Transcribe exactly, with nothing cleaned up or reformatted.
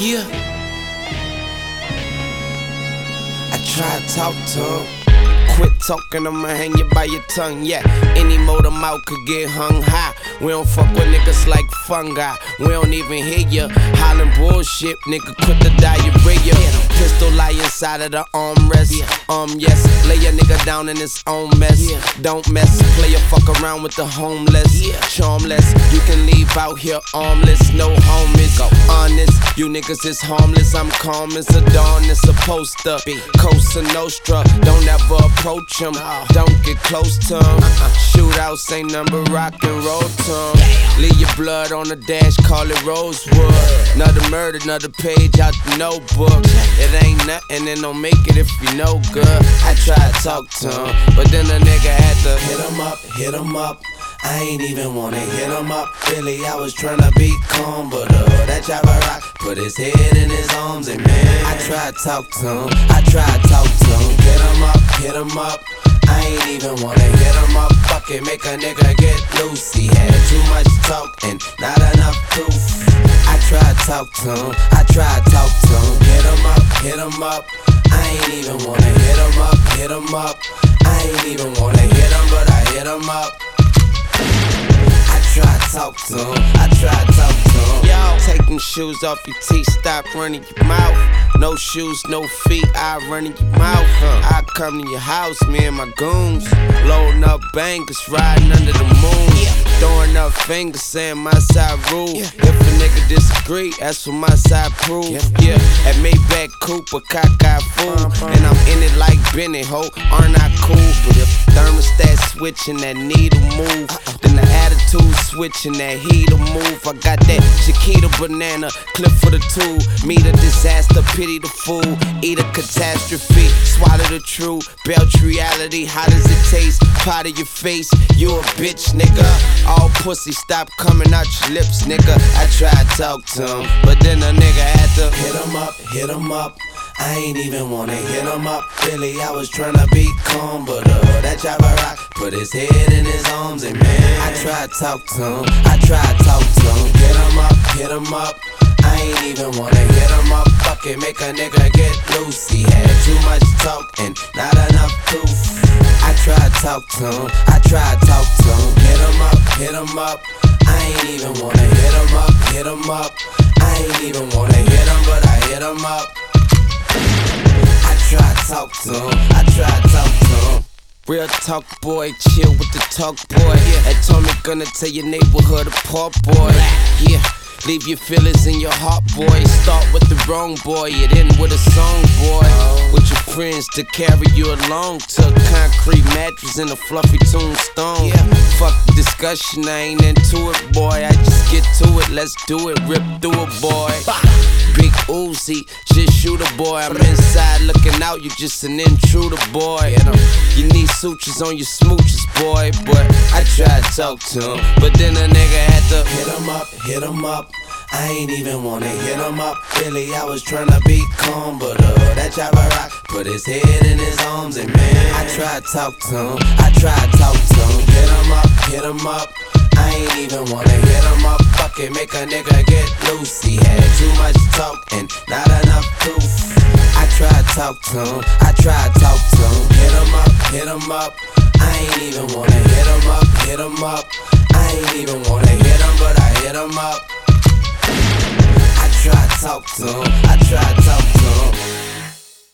Yeah. I try to talk to him. Quit talking, I'ma hang you by your tongue, yeah. Any motor mouth could get hung high. We don't fuck with niggas like fungi. We don't even hear ya hollering bullshit, nigga, quit the diarrhea. Pistol lie inside of the armrest. Um, yes, lay a nigga down in his own mess. Don't mess, play a fuck around with the homeless. Charmless, you can leave out here armless, no homies. Honest, you niggas is harmless. I'm calm as a dawn, it's supposed to be Cosa Nostra. Don't ever approach him, don't get close to him. Shootouts ain't number rock and roll to him. Leave your blood on the dash, call it Rosewood. Another murder, another page out the notebook. It ain't nothing, and don't make it if you know good. I try to talk to him, but then the nigga had to hit him up, hit him up. I ain't even wanna hit him up. Really, I was tryna be calm, but uh, that driver rock put his head in his arms, and man, I try to talk to him. I try to talk to him. Hit him up, hit him up. I ain't even wanna hit him up. Fuck it, make a nigga get loose. He had too much talk and not enough proof. I try to talk to him. I try to talk to him. Hit him up, hit him up. I ain't even wanna hit him up, hit him up. I ain't even wanna hit him, but I hit him up. I try to talk to him, I try to talk to him. Yo, take them shoes off your teeth, stop running your mouth. No shoes, no feet, I run in your mouth. huh. I come to your house, me and my goons, loading up bangers, riding under the moon. Throwing up fingers, saying my side rule. If a nigga disagree, that's what my side prove. Yeah, at Maybach Coupe, a cockeyed fool. And I'm in it like Benny, ho, aren't I cool? But if thermostat switching, that needle move, then the attitude switching, that heat'll move. I got that Chiquita banana, clip for the two. Meet a disaster, pity the fool. Eat a catastrophe, swallow the truth. Belch reality, how does it taste? Pot of your face, you a bitch, nigga. All pussy, stop coming out your lips, nigga. I tried to talk to him, but then the nigga had to hit him up, hit him up. I ain't even wanna hit him up. Really, I was tryna be calm, but uh, that driver rock put his head in his arms, and man, I tried to talk to him. I tried to talk to him. Hit him up, hit him up. I ain't even wanna hit him up. Fuck it, make a nigga get loose. He had too much talk and not enough proof. I tried to talk to him. I tried to talk to him. Hit him up, hit him up. I ain't even wanna hit him up, hit him up. I ain't even wanna hit him, but I hit him up. I try to talk to him, I try to talk to him. Real talk boy, chill with the talk boy. Yeah, Atomic gonna tell your neighborhood apart, boy. Yeah, leave your feelings in your heart, boy. Start with the wrong boy, it end with a song, boy. With your friends to carry you along to a concrete mattress and a fluffy tombstone. Yeah. Fuck the discussion, I ain't into it, boy. I just get to it, let's do it, rip through it, boy. Big Uzi, just shoot a boy. I'm inside looking out, you just an intruder, boy. You need sutures on your smooches, boy. But I tried to talk to him, but then a nigga had to hit him up, hit him up. I ain't even wanna hit him up. Really, I was tryna be calm, but uh, that driver rock put his head in his arms, and man, I tried to talk to him. I tried to talk to him. Hit him up, hit him up. I ain't even wanna hit him up. Fuck it, make a nigga get loose. He had too much talk and not enough proof. I tried to talk to him. I tried to talk to him. Hit him up, hit him up. I ain't even wanna hit him up, hit him up. I ain't even wanna hit him, but I hit him up. I tried to talk to him. I tried to talk to him.